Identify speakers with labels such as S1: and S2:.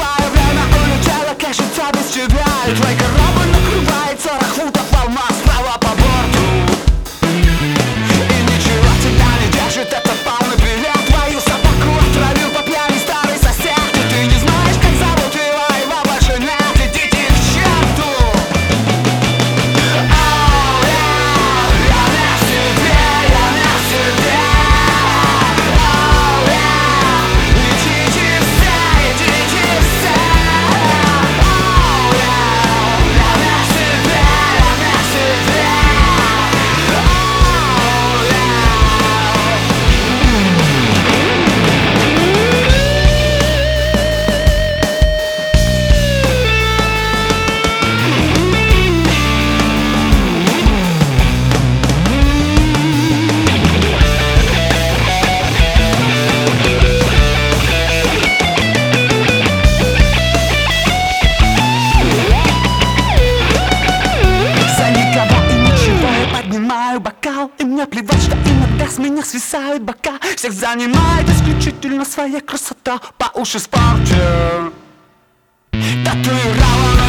S1: Мое время улетело, как життя без тебя. И твой корабль накрывает 40 футов волна справа по борту. И ничего тебя не держит, это полный привет. Твою собаку отравил по пьяни старый сосед. И ты не знаешь, как зовут его, его больше нет. Идите к черту. Оу, я не в себе, я не в себе. Оу, идите все, идите все. Оу, я не в себе, я не в себе. За никого и ничего я поднимаю бокал. И мне плевать, что иногда с меня свисают бока. Всех занимает исключительно своя красота. По уши спортер татуирован